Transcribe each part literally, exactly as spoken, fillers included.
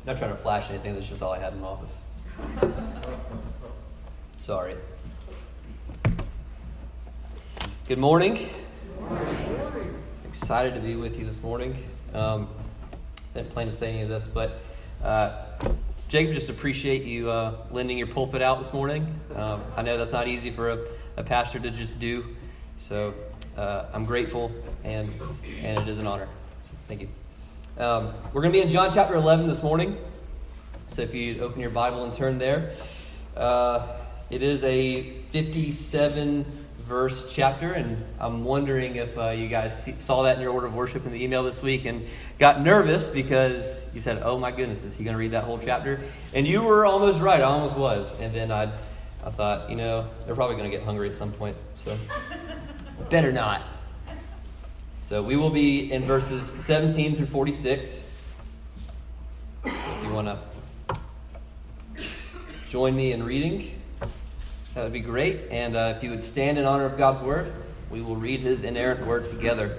not trying to flash anything. That's just all I had in the office. Sorry. Good morning. Good morning. Excited to be with you this morning. Um, didn't plan to say any of this, but uh, Jacob, just appreciate you uh, lending your pulpit out this morning. Um, I know that's not easy for a, a pastor to just do, so uh, I'm grateful, and and it is an honor. So thank you. Um, we're going to be in John chapter eleven this morning, so if you'd open your Bible and turn there. Uh, it is a fifty-seven verse chapter, and I'm wondering if uh, you guys see, saw that in your order of worship in the email this week and got nervous because you said, oh my goodness, is he going to read that whole chapter? And you were almost right, I almost was. And then I I thought, you know, they're probably going to get hungry at some point, so better not. So we will be in verses seventeen through forty-six. So if you want to join me in reading, that would be great. And uh, if you would stand in honor of God's word, we will read his inerrant word together.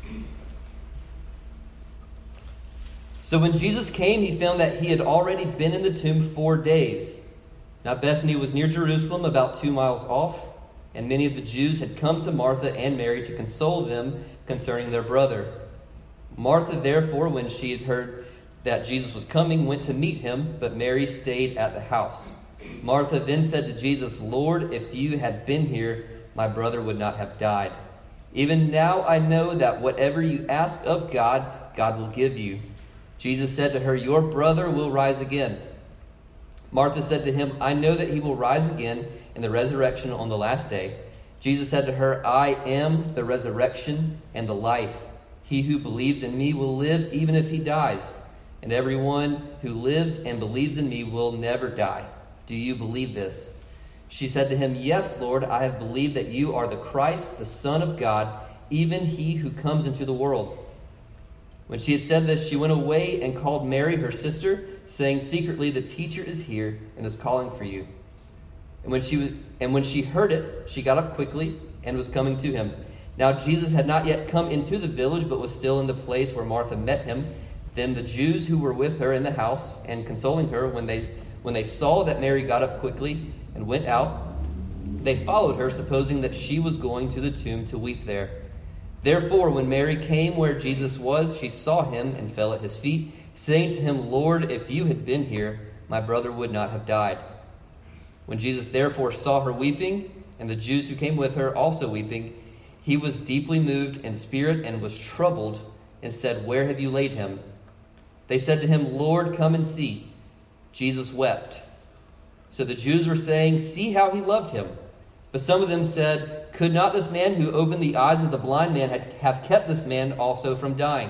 So when Jesus came, he found that he had already been in the tomb four days. Now Bethany was near Jerusalem, about two miles off, and many of the Jews had come to Martha and Mary to console them concerning their brother. Martha, therefore, when she had heard that Jesus was coming, went to meet him, but Mary stayed at the house. Martha then said to Jesus, Lord, if you had been here, my brother would not have died. Even now I know that whatever you ask of God, God will give you. Jesus said to her, your brother will rise again. Martha said to him, I know that he will rise again in the resurrection on the last day. Jesus said to her, I am the resurrection and the life. He who believes in me will live even if he dies, and everyone who lives and believes in me will never die. Do you believe this? She said to him, yes, Lord, I have believed that you are the Christ, the Son of God, even he who comes into the world. When she had said this, she went away and called Mary, her sister, saying secretly, the teacher is here and is calling for you. And when she was, and when she heard it, she got up quickly and was coming to him. Now Jesus had not yet come into the village, but was still in the place where Martha met him. Then the Jews who were with her in the house and consoling her, when they when they saw that Mary got up quickly and went out, they followed her, supposing that she was going to the tomb to weep there. Therefore, when Mary came where Jesus was, she saw him and fell at his feet, saying to him, Lord, if you had been here, my brother would not have died. When Jesus therefore saw her weeping, and the Jews who came with her also weeping, he was deeply moved in spirit and was troubled, and said, where have you laid him? They said to him, Lord, come and see. Jesus wept. So the Jews were saying, see how he loved him. But some of them said, could not this man who opened the eyes of the blind man have kept this man also from dying?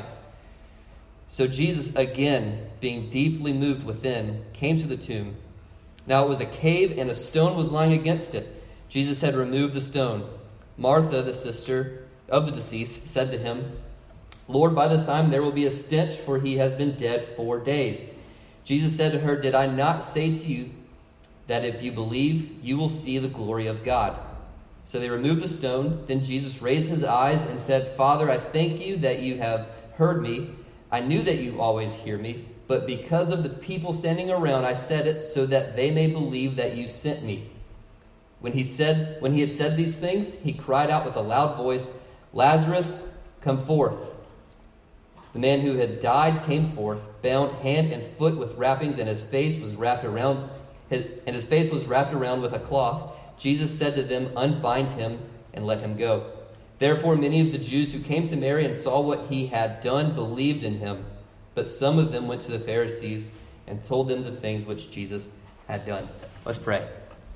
So Jesus, again, being deeply moved within, came to the tomb. Now it was a cave, and a stone was lying against it. Jesus had removed the stone. Martha, the sister of the deceased, said to him, Lord, by this time there will be a stench, for he has been dead four days. Jesus said to her, did I not say to you that if you believe, you will see the glory of God? So they removed the stone. Then Jesus raised his eyes and said, Father, I thank you that you have heard me. I knew that you always hear me, but because of the people standing around, I said it so that they may believe that you sent me. When he said, when he had said these things, he cried out with a loud voice, Lazarus, come forth. The man who had died came forth, bound hand and foot with wrappings, and his face was wrapped around, and his face was wrapped around with a cloth. Jesus said to them, unbind him and let him go. Therefore, many of the Jews who came to Mary and saw what he had done believed in him. But some of them went to the Pharisees and told them the things which Jesus had done. Let's pray.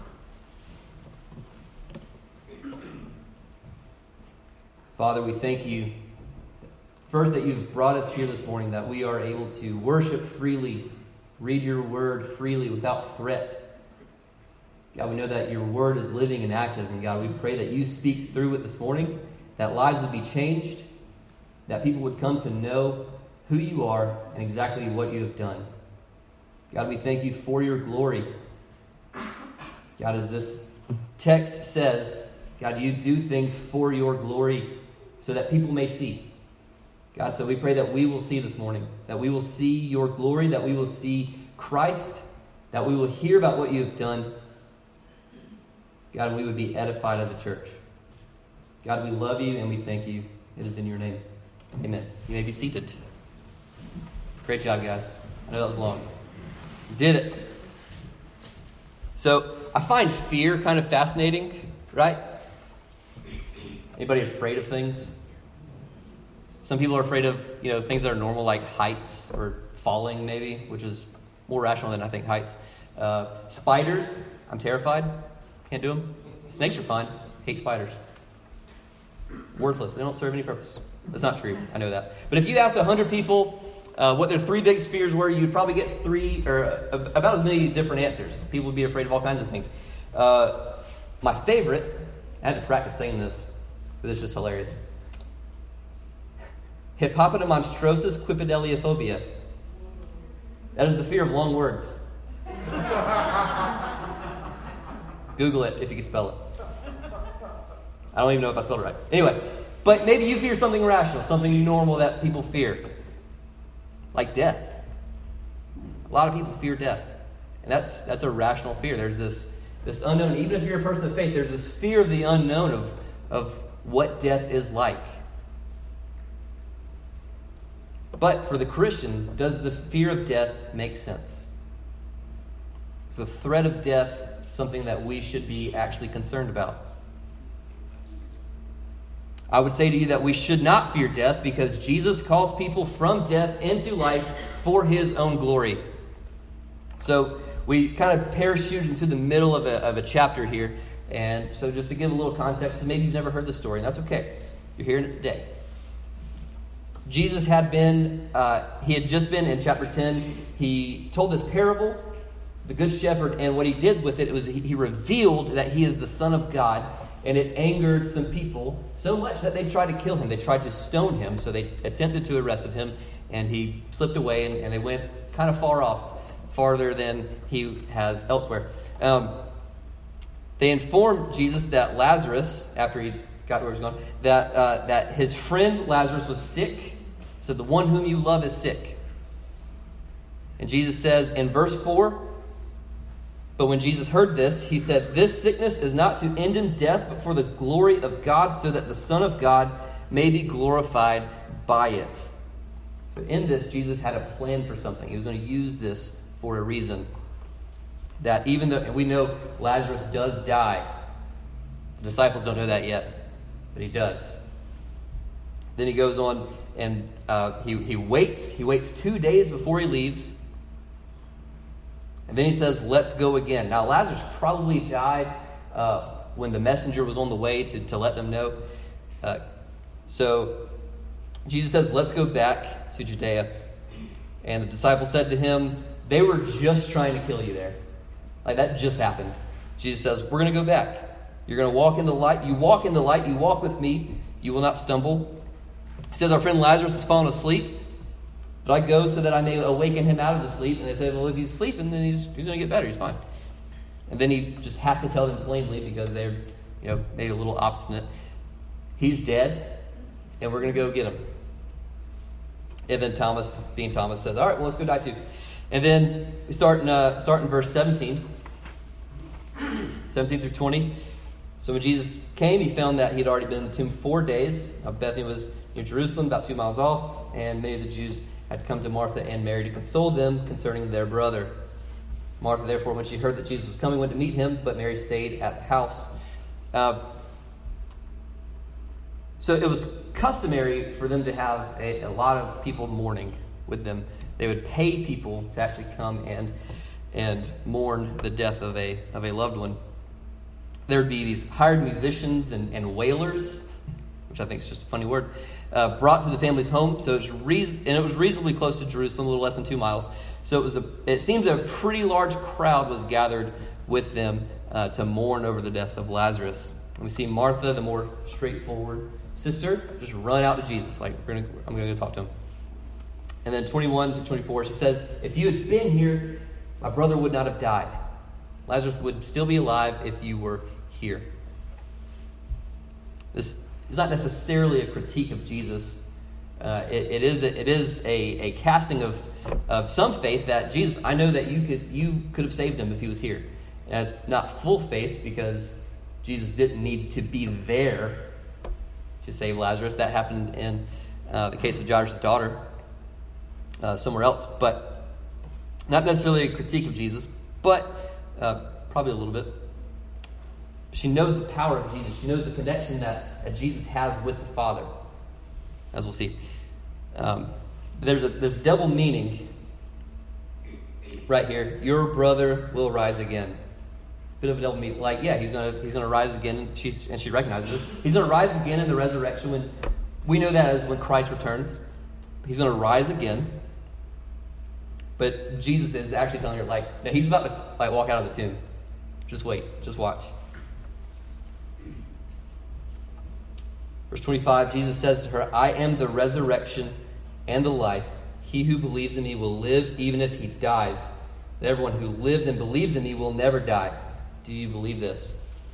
Father, we thank you, first, that you've brought us here this morning, that we are able to worship freely, read your word freely without threat. God, we know that your word is living and active, and God, we pray that you speak through it this morning, that lives would be changed, that people would come to know who you are and exactly what you have done. God, we thank you for your glory. God, as this text says, God, you do things for your glory so that people may see. God, so we pray that we will see this morning, that we will see your glory, that we will see Christ, that we will hear about what you have done. God, and we would be edified as a church. God, we love you and we thank you. It is in your name. Amen. You may be seated. Great job, guys. I know that was long. You did it. So I find fear kind of fascinating, right? Anybody afraid of things? Some people are afraid of, you know, things that are normal, like heights or falling, maybe, which is more rational than I think heights. Uh, spiders, I'm terrified. Can't do them. Snakes are fine. Hate spiders. Worthless. They don't serve any purpose. That's not true. I know that. But if you asked one hundred people uh, what their three biggest fears were, you'd probably get three or uh, about as many different answers. People would be afraid of all kinds of things. Uh, my favorite, I had to practice saying this, but it's just hilarious. Hippopotamonstrosis quipedaliophobia. That is the fear of long words. Google it if you can spell it. I don't even know if I spelled it right. Anyway, but maybe you fear something rational, something normal that people fear. Like death. A lot of people fear death. And that's that's a rational fear. There's this, this unknown. Even if you're a person of faith, there's this fear of the unknown, of, of what death is like. But for the Christian, does the fear of death make sense? Is the threat of death something that we should be actually concerned about? I would say to you that we should not fear death because Jesus calls people from death into life for his own glory. So we kind of parachute into the middle of a, of a chapter here. And so just to give a little context, maybe you've never heard this story, and that's okay. You're hearing it today. Jesus had been, uh, he had just been in chapter ten, he told this parable, the Good Shepherd, and what he did with it, it was he, he revealed that he is the Son of God, and it angered some people so much that they tried to kill him. They tried to stone him, so they attempted to arrest him, and he slipped away, and, and they went kind of far off, farther than he has elsewhere. Um, they informed Jesus that Lazarus, after he got where he was going, that, uh, that his friend Lazarus was sick. So the one whom you love is sick. And Jesus says in verse four, but when Jesus heard this, he said, this sickness is not to end in death, but for the glory of God, so that the Son of God may be glorified by it. So in this, Jesus had a plan for something. He was going to use this for a reason. That even though, and we know Lazarus does die. The disciples don't know that yet, but he does. Then he goes on and uh, he, he waits. He waits two days before he leaves. And then he says, let's go again. Now, Lazarus probably died uh, when the messenger was on the way to, to let them know. Uh, so Jesus says, let's go back to Judea. And the disciples said to him, they were just trying to kill you there. Like that just happened. Jesus says, we're going to go back. You're going to walk in the light. You walk in the light. You walk with me. You will not stumble. He says, our friend Lazarus has fallen asleep. But I go so that I may awaken him out of the sleep. And they say, well, if he's sleeping, then he's he's going to get better. He's fine. And then he just has to tell them plainly because they're, you know, maybe a little obstinate. He's dead, and we're going to go get him. And then Thomas, being Thomas, says, all right, well, let's go die too. And then we start in, uh, start in verse seventeen. seventeen through twenty. So when Jesus came, he found that he had already been in the tomb four days. Now Bethany was near Jerusalem, about two miles off, and many of the Jews had come to Martha and Mary to console them concerning their brother. Martha, therefore, when she heard that Jesus was coming, went to meet him, but Mary stayed at the house. Uh, so it was customary for them to have a, a lot of people mourning with them. They would pay people to actually come and and mourn the death of a of a loved one. There would be these hired musicians and, and wailers, which I think is just a funny word, uh, brought to the family's home. So it's reason, and it was reasonably close to Jerusalem, a little less than two miles. So it was a. It seems that a pretty large crowd was gathered with them uh, to mourn over the death of Lazarus. And we see Martha, the more straightforward sister, just run out to Jesus, like we're gonna, I'm going to go talk to him. And then twenty-one to twenty-four, she says, if you had been here, my brother would not have died. Lazarus would still be alive if you were here. This is not necessarily a critique of Jesus Uh, it, it is a, it is a, a casting of of some faith that Jesus, I know that you could you could have saved him if he was here. And it's not full faith because Jesus didn't need to be there to save Lazarus. That happened in uh, the case of Jairus' daughter uh, somewhere else. But not necessarily a critique of Jesus, but uh, probably a little bit. She knows the power of Jesus. She knows the connection that, that Jesus has with the Father, as we'll see. Um, there's a there's double meaning right here. Your brother will rise again. Bit of a double meaning. Like, yeah, he's gonna he's gonna rise again. And she's and she recognizes this. He's gonna rise again in the resurrection. When we know that as when Christ returns, he's gonna rise again. But Jesus is actually telling her, like, no, he's about to like walk out of the tomb. Just wait. Just watch. Verse twenty-five, Jesus says to her, I am the resurrection and the life. He who believes in me will live even if he dies. And everyone who lives and believes in me will never die. Do you believe this?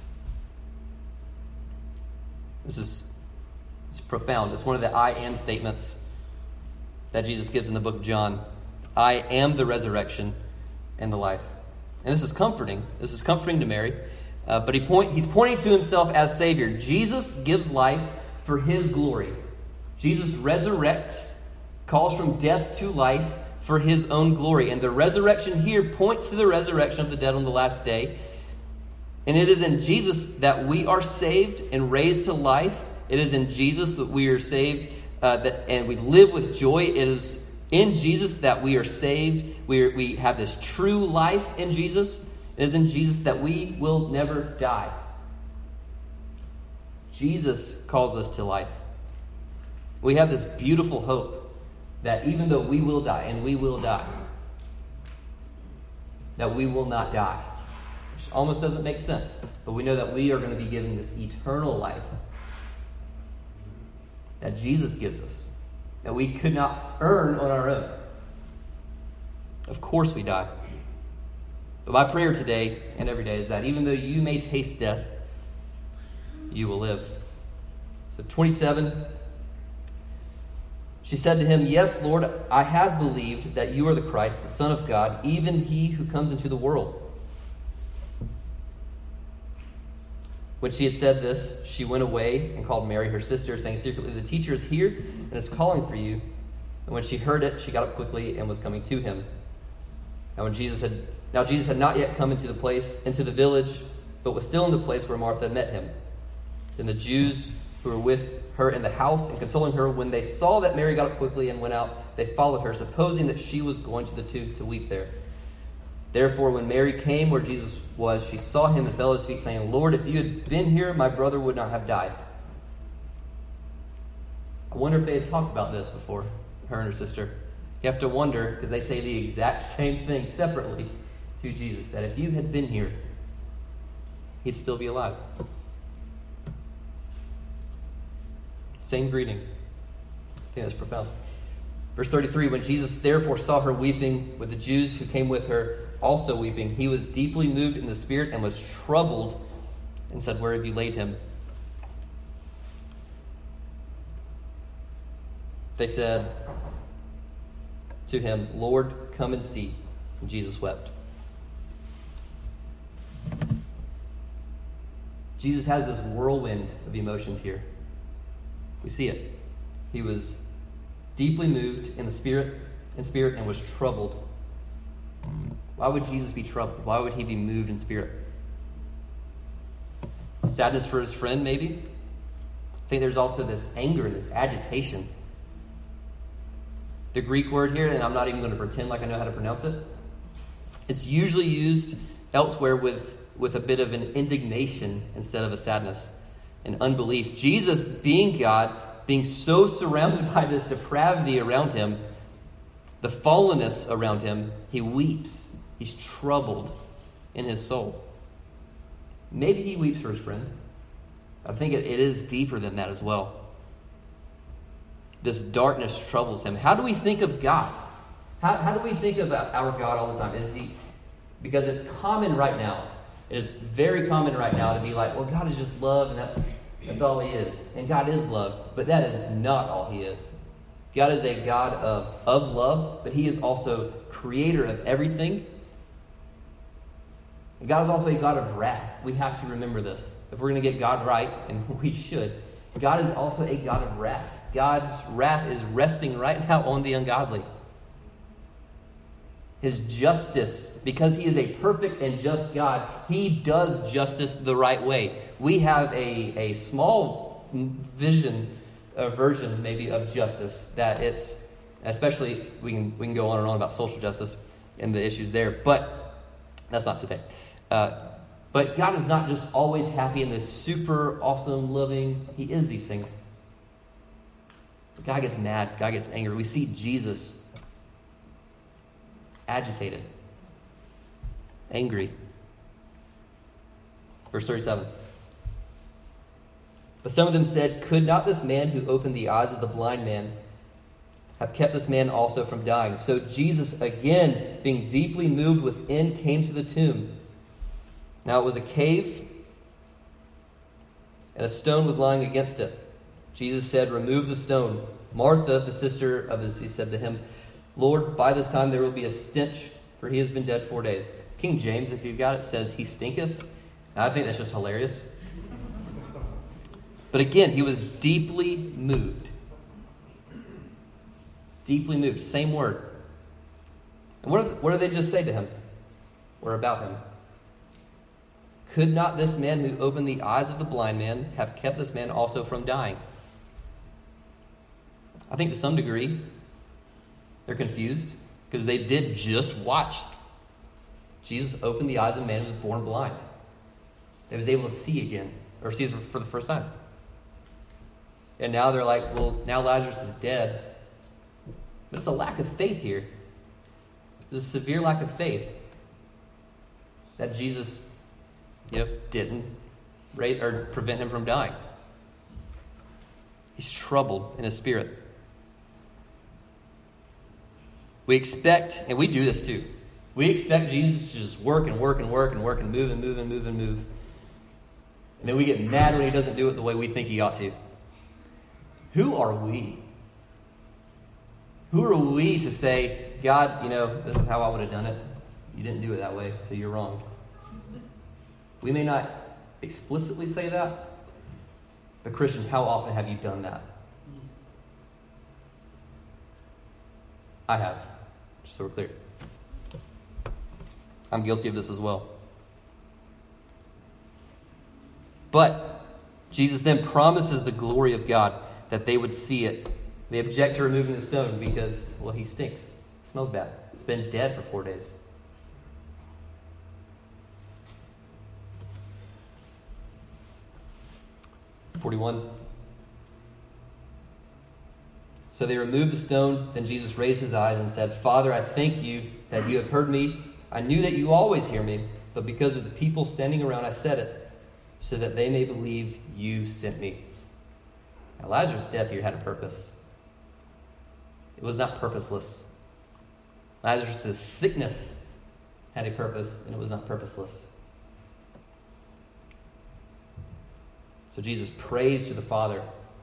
This is, this is profound. It's one of the I am statements that Jesus gives in the book of John. I am the resurrection and the life. And this is comforting. This is comforting to Mary. Uh, but he point, he's pointing to himself as Savior. Jesus gives life for his glory. Jesus resurrects, calls from death to life for his own glory. And the resurrection here points to the resurrection of the dead on the last day. And it is in Jesus that we are saved and raised to life. It is in Jesus that we are saved uh, that, and we live with joy. It is in Jesus that we are saved. We, are, we have this true life in Jesus. It is in Jesus that we will never die. Jesus calls us to life. We have this beautiful hope that even though we will die, and we will die, that we will not die. Which almost doesn't make sense. But we know that we are going to be given this eternal life that Jesus gives us, that we could not earn on our own. Of course we die. But my prayer today and every day is that even though you may taste death, you will live. So twenty-seven, she said to him, Yes, Lord, I have believed that you are the Christ, the Son of God, even he who comes into the world. When she had said this, she went away and called Mary, her sister, saying secretly, The teacher is here and is calling for you. And when she heard it, she got up quickly and was coming to him. Now when Jesus had Now Jesus had not yet come into the place, into the village, but was still in the place where Martha had met him. Then the Jews who were with her in the house and consoling her, when they saw that Mary got up quickly and went out, they followed her, supposing that she was going to the tomb to weep there. Therefore, when Mary came where Jesus was, she saw him and fell at his feet, saying, Lord, if you had been here, my brother would not have died. I wonder if they had talked about this before, her and her sister. You have to wonder, because they say the exact same thing separately to Jesus, that if you had been here, he'd still be alive. Same greeting. I think that's profound. Verse thirty-three, when Jesus therefore saw her weeping, with the Jews who came with her also weeping, he was deeply moved in the spirit and was troubled and said, Where have you laid him? They said to him, Lord, come and see. And Jesus wept. Jesus has this whirlwind of emotions here. We see it. He was deeply moved in the spirit, in spirit, and was troubled. Why would Jesus be troubled? Why would he be moved in spirit? Sadness for his friend, maybe? I think there's also this anger and this agitation. The Greek word here, and I'm not even going to pretend like I know how to pronounce it, it's usually used elsewhere with, with a bit of an indignation instead of a sadness, an unbelief. Jesus, being God, being so surrounded by this depravity around him, the fallenness around him, he weeps. He's troubled in his soul. Maybe he weeps for his friend. I think it, it is deeper than that as well. This darkness troubles him. How do we think of God? How, how do we think about our God all the time? Is he, because it's common right now. It is very common right now to be like, well, God is just love, and that's that's all he is. And God is love, but that is not all he is. God is a God of, of love, but he is also creator of everything. And God is also a God of wrath. We have to remember this. If we're going to get God right, and we should, God is also a God of wrath. God's wrath is resting right now on the ungodly. His justice, because he is a perfect and just God, he does justice the right way. We have a, a small vision, a version maybe of justice, that it's, especially, we can we can go on and on about social justice and the issues there, but that's not today. Uh, but God is not just always happy in this super awesome, loving, he is these things. God gets mad, God gets angry. We see Jesus agitated, angry. Verse thirty-seven. But some of them said, could not this man who opened the eyes of the blind man have kept this man also from dying? So Jesus, again, being deeply moved within, came to the tomb. Now it was a cave, and a stone was lying against it. Jesus said, remove the stone. Martha, the sister of the deceased, said to him, Lord, by this time there will be a stench, for he has been dead four days. King James, if you've got it, says he stinketh. And I think that's just hilarious. But again, he was deeply moved. Deeply moved. Same word. And what, the, what did they just say to him? Or about him? Could not this man who opened the eyes of the blind man have kept this man also from dying? I think to some degree, they're confused because they did just watch Jesus open the eyes of a man who was born blind. They was able to see again, or see for the first time. And now they're like, well, now Lazarus is dead. But it's a lack of faith here. There's a severe lack of faith that Jesus, you know, didn't rate or prevent him from dying. He's troubled in his spirit. We expect, and we do this too, we expect Jesus to just work and work and work and work and move and move and move and move. And then we get mad when he doesn't do it the way we think he ought to. Who are we? Who are we to say, God, you know, this is how I would have done it. You didn't do it that way, so you're wrong. We may not explicitly say that, but Christian, how often have you done that? I have, just so we're clear. I'm guilty of this as well. But Jesus then promises the glory of God, that they would see it. They object to removing the stone because, well, he stinks. It smells bad. It's been dead for four days. forty-one. So they removed the stone. Then Jesus raised his eyes and said, Father, I thank you that you have heard me. I knew that you always hear me, but because of the people standing around, I said it, so that they may believe you sent me. Now, Lazarus' death here had a purpose. It was not purposeless. Lazarus' sickness had a purpose, and it was not purposeless. So Jesus prays to the Father.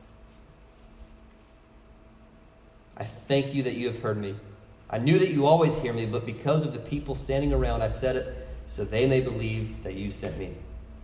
I thank you that you have heard me. I knew that you always hear me, but because of the people standing around, I said it, so they may believe that you sent me.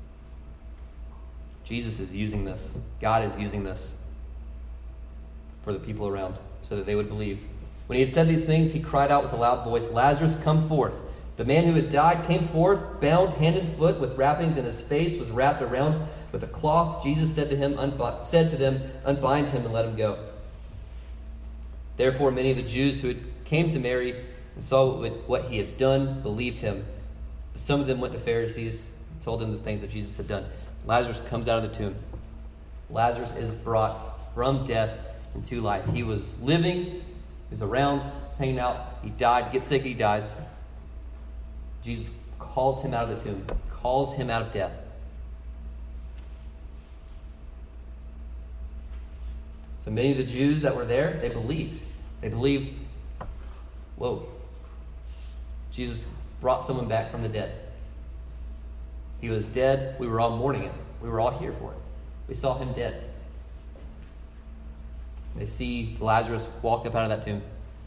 Jesus is using this. God is using this for the people around, so that they would believe. When he had said these things, he cried out with a loud voice, Lazarus, come forth. The man who had died came forth, bound hand and foot with wrappings, and his face was wrapped around with a cloth. Jesus said to him, unbi- said to them, unbind him and let him go. Therefore, many of the Jews who had came to Mary and saw what he had done believed him. But some of them went to Pharisees and told them the things that Jesus had done. Lazarus comes out of the tomb. Lazarus is brought from death into life. He was living, he was around, hanging out. He died, gets sick, he dies. Jesus calls him out of the tomb, calls him out of death. So many of the Jews that were there, they believed. They believed, whoa, Jesus brought someone back from the dead. He was dead. We were all mourning it. We were all here for it. We saw him dead. They see Lazarus walk up out of that tomb.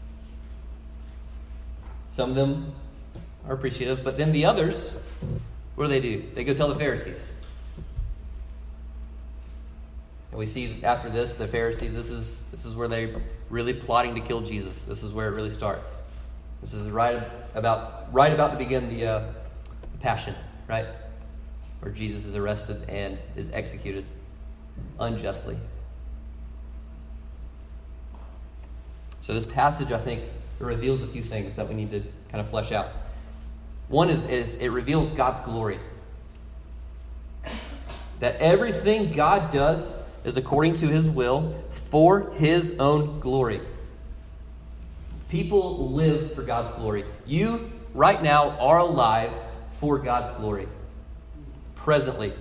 Some of them are appreciative, but then the others, what do they do? They go tell the Pharisees. And we see after this, the Pharisees, this is this is where they're really plotting to kill Jesus. This is where it really starts. This is right about right about to begin the uh, passion, right? Where Jesus is arrested and is executed unjustly. So this passage, I think, it reveals a few things that we need to kind of flesh out. One is, is it reveals God's glory. That everything God does is according to his will for his own glory. People live for God's glory. You, right now, are alive for God's glory. Presently.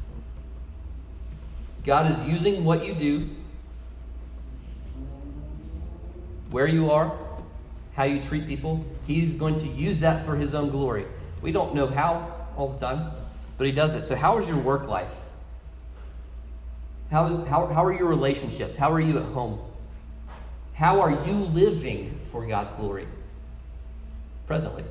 God is using what you do, where you are, how you treat people. He's going to use that for his own glory. We don't know how all the time, but he does it. So how is your work life? How, is, how, how are your relationships? How are you at home? How are you living for God's glory? Presently.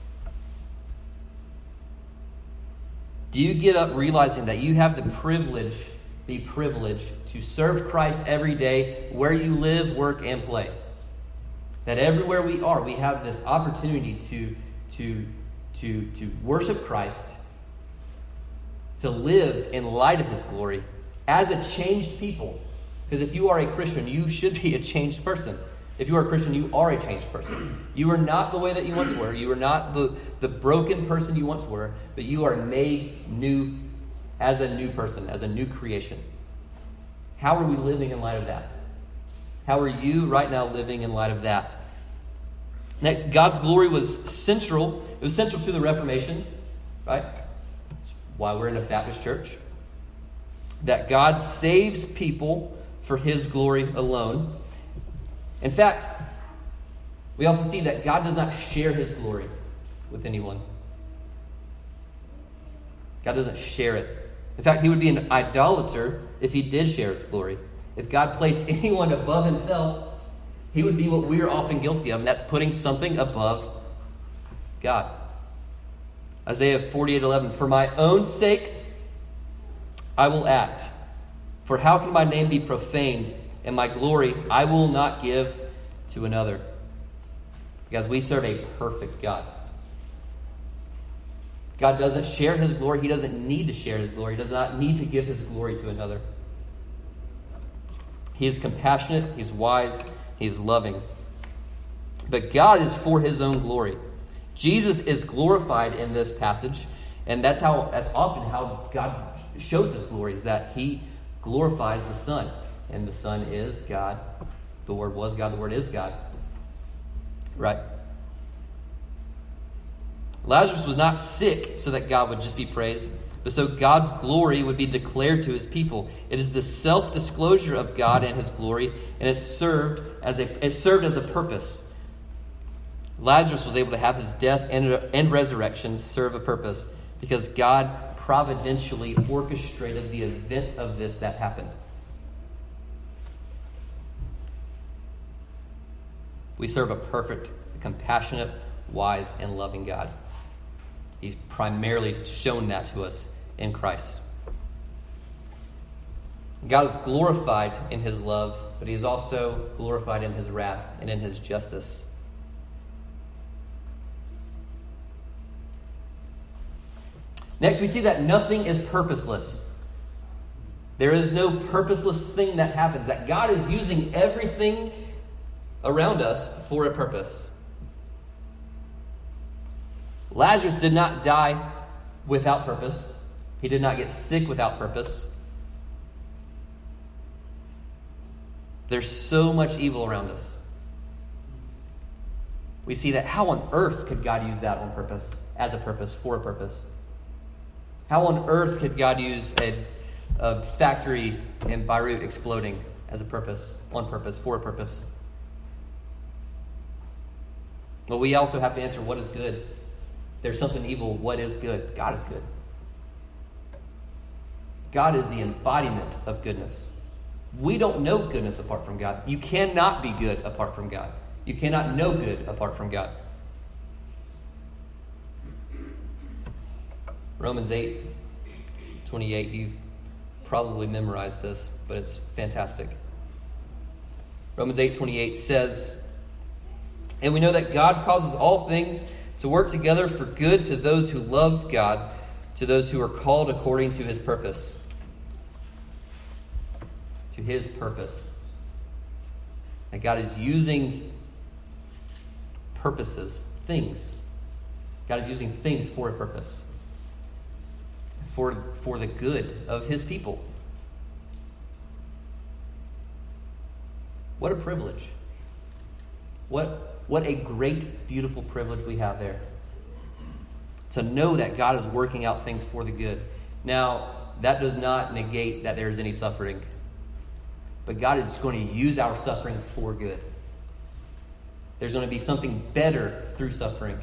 Do you get up realizing that you have the privilege, the privilege to serve Christ every day where you live, work, and play? That everywhere we are, we have this opportunity to, to, to, to worship Christ, to live in light of his glory as a changed people. Because if you are a Christian, you should be a changed person. If you are a Christian, you are a changed person. You are not the way that you once were. You are not the, the broken person you once were, but you are made new as a new person, as a new creation. How are we living in light of that? How are you right now living in light of that? Next, God's glory was central. It was central to the Reformation, right? That's why we're in a Baptist church. That God saves people for his glory alone. In fact, we also see that God does not share his glory with anyone. God doesn't share it. In fact, he would be an idolater if he did share his glory. If God placed anyone above himself, he would be what we're often guilty of, and that's putting something above God. Isaiah forty-eight eleven, for my own sake I will act. For how can my name be profaned, and my glory I will not give to another? Because we serve a perfect God. God doesn't share his glory. He doesn't need to share his glory. He does not need to give his glory to another. He is compassionate. He's wise. He's loving. But God is for his own glory. Jesus is glorified in this passage. And that's how, that's often how God shows his glory, is that he glorifies the Son. And the Son is God. The Word was God. The Word is God. Right? Lazarus was not sick so that God would just be praised, but so God's glory would be declared to his people. It is the self-disclosure of God and his glory, and it served as a it served as a purpose. Lazarus was able to have his death and, and resurrection serve a purpose because God providentially orchestrated the events of this that happened. We serve a perfect, compassionate, wise, and loving God. He's primarily shown that to us in Christ. God is glorified in his love, but he is also glorified in his wrath and in his justice. Next, we see that nothing is purposeless. There is no purposeless thing that happens, that God is using everything around us for a purpose. Lazarus did not die without purpose. He did not get sick without purpose. There's so much evil around us. We see that. How on earth could God use that on purpose, as a purpose, for a purpose? How on earth could God use a, a factory in Beirut exploding as a purpose, on purpose, for a purpose? But we also have to answer, what is good? There's something evil. What is good? God is good. God is the embodiment of goodness. We don't know goodness apart from God. You cannot be good apart from God. You cannot know good apart from God. Romans eight twenty-eight, you've probably memorized this, but it's fantastic. Romans eight twenty-eight says, "And we know that God causes all things to work together for good to those who love God, to those who are called according to his purpose." To his purpose. That God is using purposes, things. God is using things for a purpose. For, for the good of his people. What a privilege. What, what a great, beautiful privilege we have there. To know that God is working out things for the good. Now, that does not negate that there is any suffering. But God is going to use our suffering for good. There's going to be something better through suffering.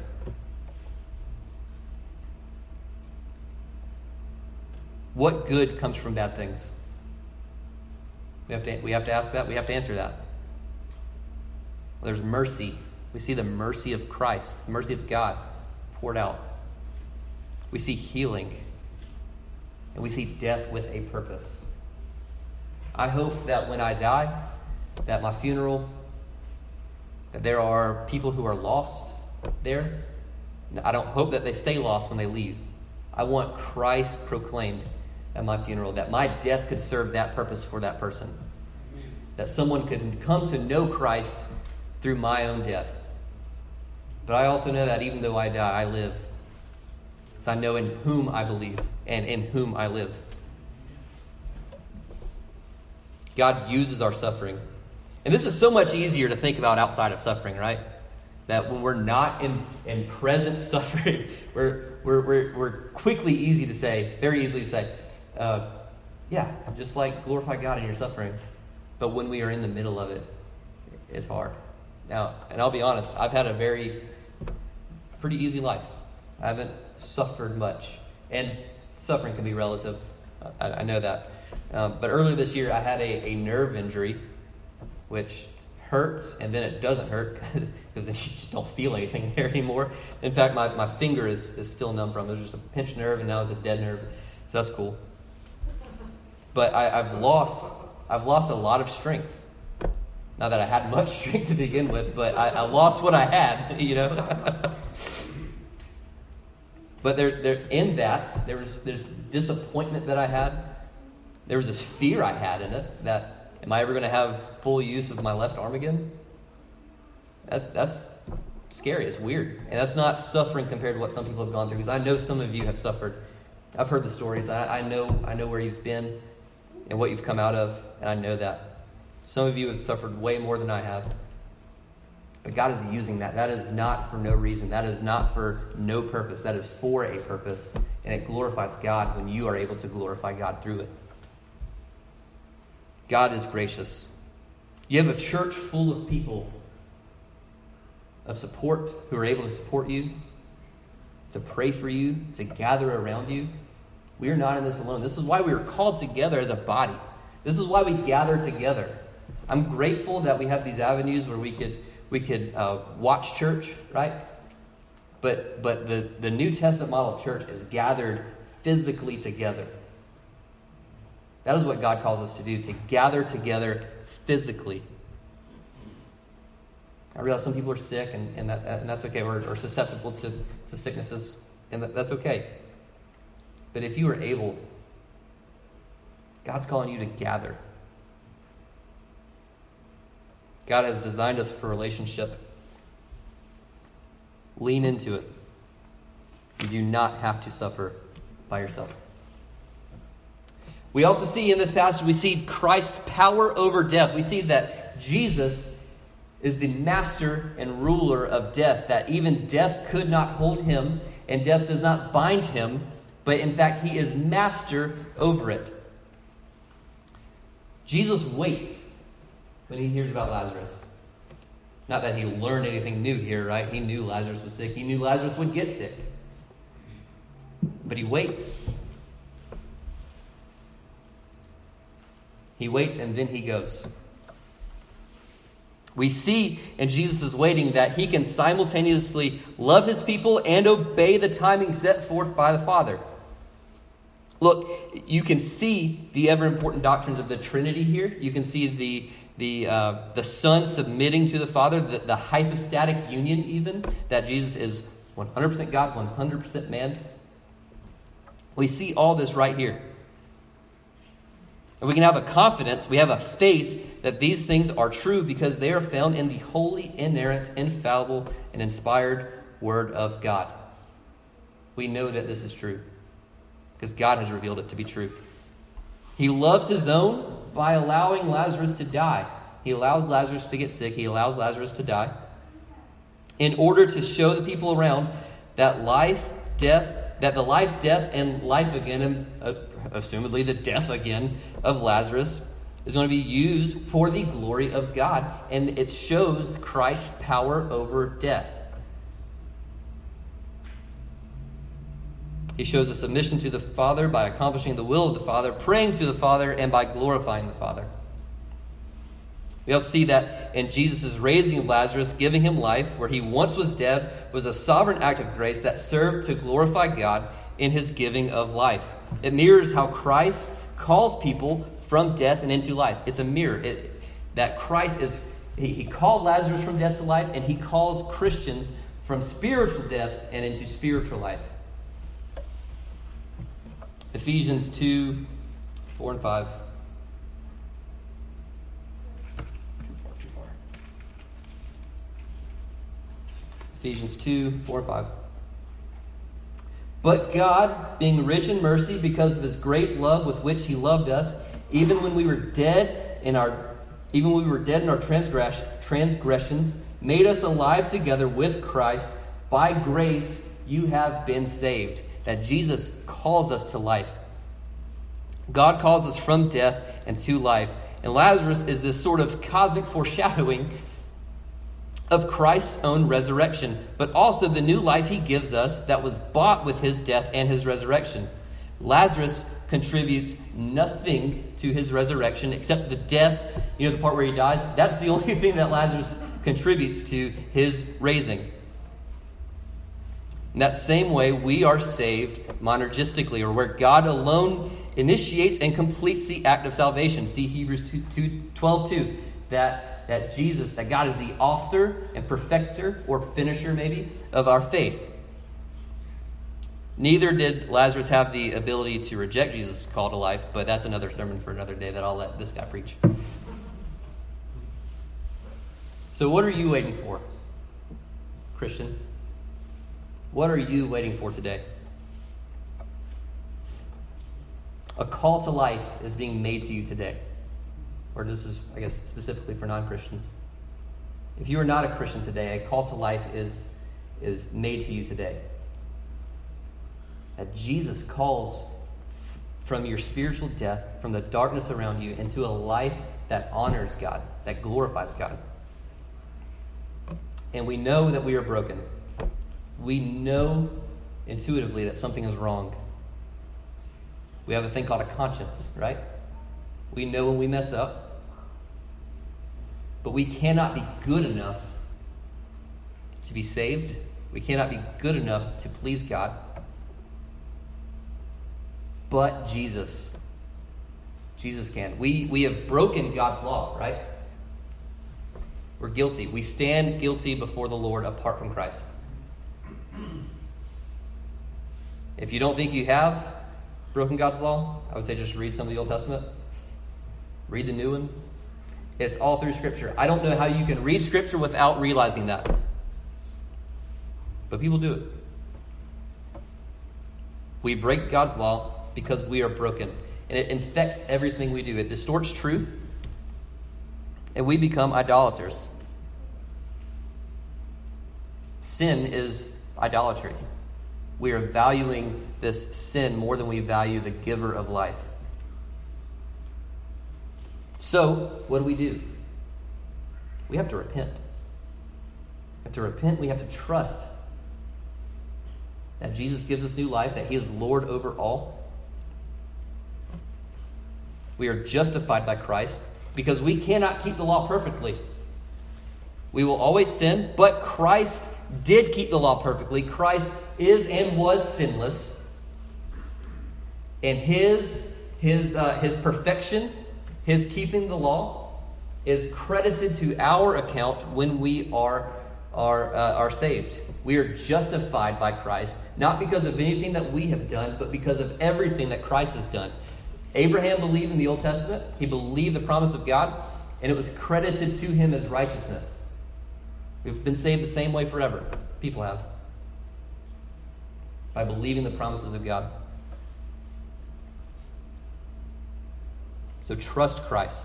What good comes from bad things? We have to, we have to ask that. We have to answer that. Well, there's mercy. We see the mercy of Christ, the mercy of God poured out. We see healing. And we see death with a purpose. I hope that when I die, that my funeral, that there are people who are lost there. I don't hope that they stay lost when they leave. I want Christ proclaimed at my funeral, that my death could serve that purpose for that person. Amen. That someone could come to know Christ through my own death. But I also know that even though I die, I live. Because I know in whom I believe and in whom I live. God uses our suffering. And this is so much easier to think about outside of suffering, right? That when we're not in, in present suffering, we're, we're, we're, we're quickly easy to say, very easily to say, uh, yeah, just like glorify God in your suffering. But when we are in the middle of it, it's hard. Now, and I'll be honest, I've had a very, pretty easy life. I haven't suffered much. And suffering can be relative. I, I know that. Um, but earlier this year, I had a, a nerve injury, which hurts, and then it doesn't hurt because then you just don't feel anything there anymore. In fact, my, my finger is, is still numb from it. There's just a pinched nerve, and now it's a dead nerve. So that's cool. But I, I've lost I've lost a lot of strength. Not that I had much strength to begin with, but I, I lost what I had, you know. But there, there, in that, there was there's disappointment that I had. There was this fear I had in it that, am I ever going to have full use of my left arm again? That, that's scary. It's weird. And that's not suffering compared to what some people have gone through. Because I know some of you have suffered. I've heard the stories. I, I know I know where you've been and what you've come out of. And I know that. Some of you have suffered way more than I have. But God is using that. That is not for no reason. That is not for no purpose. That is for a purpose. And it glorifies God when you are able to glorify God through it. God is gracious. You have a church full of people of support who are able to support you, to pray for you, to gather around you. We are not in this alone. This is why we are called together as a body. This is why we gather together. I'm grateful that we have these avenues where we could we could uh, watch church, right? But but the, the New Testament model of church is gathered physically together. That is what God calls us to do, to gather together physically. I realize some people are sick, and, and, that, and that's okay, or, or susceptible to, to sicknesses, and that, that's okay. But if you are able, God's calling you to gather. God has designed us for relationship. Lean into it. You do not have to suffer by yourself. We also see in this passage, we see Christ's power over death. We see that Jesus is the master and ruler of death, that even death could not hold him, and death does not bind him, but in fact, he is master over it. Jesus waits when he hears about Lazarus. Not that he learned anything new here, right? He knew Lazarus was sick. He knew Lazarus would get sick. But he waits. He waits and then he goes. We see in Jesus' waiting that he can simultaneously love his people and obey the timing set forth by the Father. Look, you can see the ever-important doctrines of the Trinity here. You can see the the uh, the Son submitting to the Father, the, the hypostatic union even, that Jesus is one hundred percent God, one hundred percent man. We see all this right here. And we can have a confidence, we have a faith that these things are true because they are found in the holy, inerrant, infallible, and inspired Word of God. We know that this is true because God has revealed it to be true. He loves his own by allowing Lazarus to die. He allows Lazarus to get sick. He allows Lazarus to die in order to show the people around that life, death, that the life, death, and life again, and uh, assumedly the death again of Lazarus is going to be used for the glory of God. And it shows Christ's power over death. He shows a submission to the Father by accomplishing the will of the Father, praying to the Father, and by glorifying the Father. We also see that in Jesus' raising of Lazarus, giving him life, where he once was dead, was a sovereign act of grace that served to glorify God in his giving of life. It mirrors how Christ calls people from death and into life. It's a mirror. It, that Christ is, he, he called Lazarus from death to life, and he calls Christians from spiritual death and into spiritual life. Ephesians two, four and five. Ephesians two, four and five. But God, being rich in mercy because of his great love with which he loved us, even when we were dead in our even when we were dead in our transgress, transgressions, made us alive together with Christ. By grace you have been saved. That Jesus calls us to life. God calls us from death and to life. And Lazarus is this sort of cosmic foreshadowing of Christ's own resurrection, but also the new life he gives us that was bought with his death and his resurrection. Lazarus contributes nothing to his resurrection except the death, you know, the part where he dies. That's the only thing that Lazarus contributes to his raising. In that same way, we are saved monergistically, or where God alone initiates and completes the act of salvation. See Hebrews two, twelve two, that, that Jesus, that God is the author and perfecter, or finisher maybe, of our faith. Neither did Lazarus have the ability to reject Jesus' call to life, but that's another sermon for another day that I'll let this guy preach. So what are you waiting for, Christian? What are you waiting for today? A call to life is being made to you today. Or this is, I guess, specifically for non-Christians. If you are not a Christian today, a call to life is, is made to you today. That Jesus calls from your spiritual death, from the darkness around you, into a life that honors God, that glorifies God. And we know that we are broken. We know intuitively that something is wrong. We have a thing called a conscience, right? We know when we mess up. But we cannot be good enough to be saved. We cannot be good enough to please God. But Jesus. Jesus can. We, we have broken God's law, right? We're guilty. We stand guilty before the Lord apart from Christ. If you don't think you have broken God's law, I would say just read some of the Old Testament. Read the new one. It's all through Scripture. I don't know how you can read Scripture without realizing that. But people do it. We break God's law because we are broken. And it infects everything we do. It distorts truth. And we become idolaters. Sin is idolatry. We are valuing this sin more than we value the giver of life. So, what do we do? We have to repent. We have to repent. We have to trust that Jesus gives us new life, that he is Lord over all. We are justified by Christ because we cannot keep the law perfectly. We will always sin, but Christ did keep the law perfectly. Christ is and was sinless. And his, his, uh, his perfection, his keeping the law, is credited to our account when we are, are, uh, are saved. We are justified by Christ, not because of anything that we have done, but because of everything that Christ has done. Abraham believed in the Old Testament. He believed the promise of God, and it was credited to him as righteousness. We've been saved the same way forever. People have. By believing the promises of God. So trust Christ.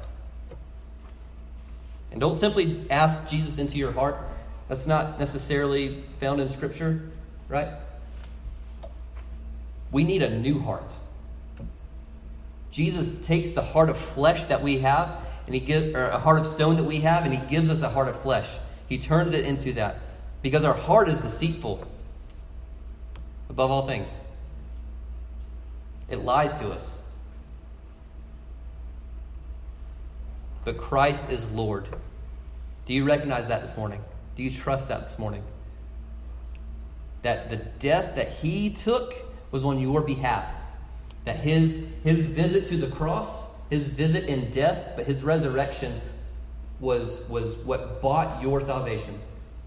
And don't simply ask Jesus into your heart. That's not necessarily found in Scripture, right? We need a new heart. Jesus takes the heart of flesh that we have, and he gives, or a heart of stone that we have, and he gives us a heart of flesh. He turns it into that. Because our heart is deceitful. Above all things. It lies to us. But Christ is Lord. Do you recognize that this morning? Do you trust that this morning? That the death that he took was on your behalf. That his, his visit to the cross, his visit in death, but his resurrection was, was what bought your salvation.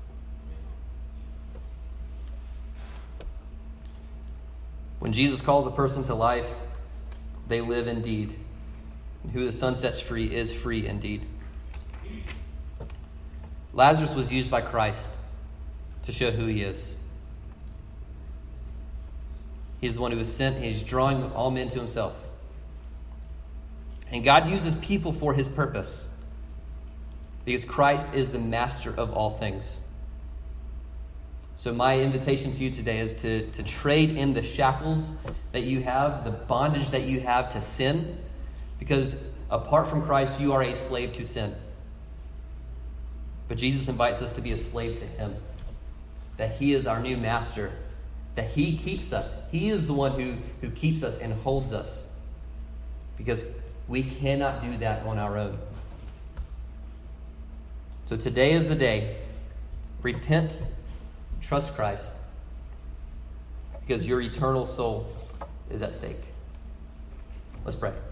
When Jesus calls a person to life, they live indeed. And who the Son sets free is free indeed. Lazarus was used by Christ to show who he is. He's the one who was sent. He's drawing all men to himself. And God uses people for his purpose. Because Christ is the master of all things. So my invitation to you today is to, to trade in the shackles that you have, the bondage that you have to sin. Because apart from Christ, you are a slave to sin. But Jesus invites us to be a slave to him. That he is our new master. That he keeps us. He is the one who, who keeps us and holds us. Because we cannot do that on our own. So today is the day. Repent. Trust Christ. Because your eternal soul is at stake. Let's pray.